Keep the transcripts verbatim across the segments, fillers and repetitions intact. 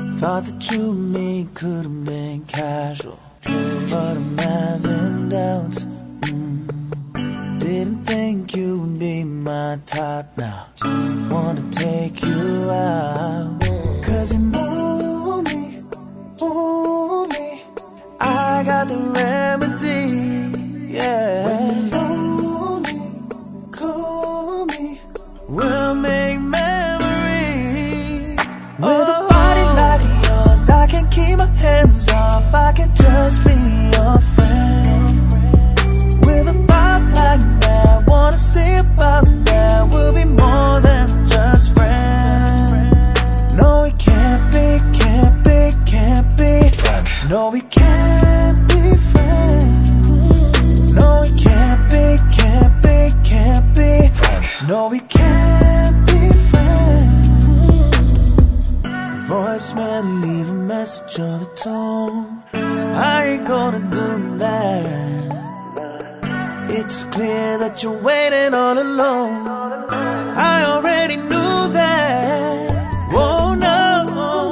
Thought that you and me could have been casual, but I'm having doubts. mm. Didn't think you would be my type now. Wanna take you out, cause you know me, only I got the remedy, yeah. When you're lonely, call me, we'll make memories. With a body like yours, I can't keep my hands off. I can just be your friend. With a vibe like that, wanna see about that. We'll be more than just friends. No, we can't be, can't be, can't be. No, we can't be friends. No, we can't be, can't be, can't be. No, we can't be friends. Voicemail, leave a message or the tone. I ain't gonna do that. It's clear that you're waiting all alone. I already knew that. Oh no,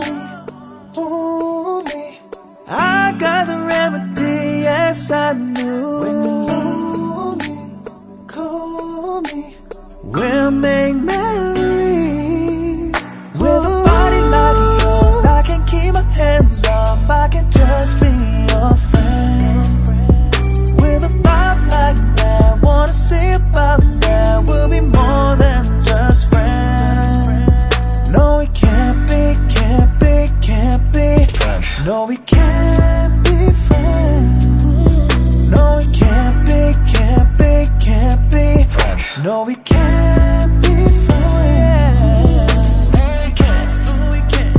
only I got the remedy, yes I knew. When you're lonely, call me, we'll make memories. With a body like yours, I can't keep my hands off. I can just be your friend. With a vibe like that, wanna see about that. We'll be more than just friends. No, we can't be, can't be, can't be. No, we can't be friends. No, we can't be, can't be, can't be. No, we can't be friends. No, we can't.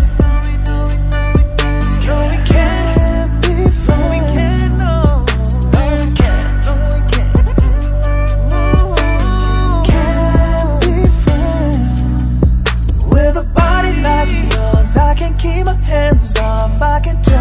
No, we can't be friends. No, we can't. No, we can't. Can't be friends. With a body like yours, I can't keep my hands off. I can just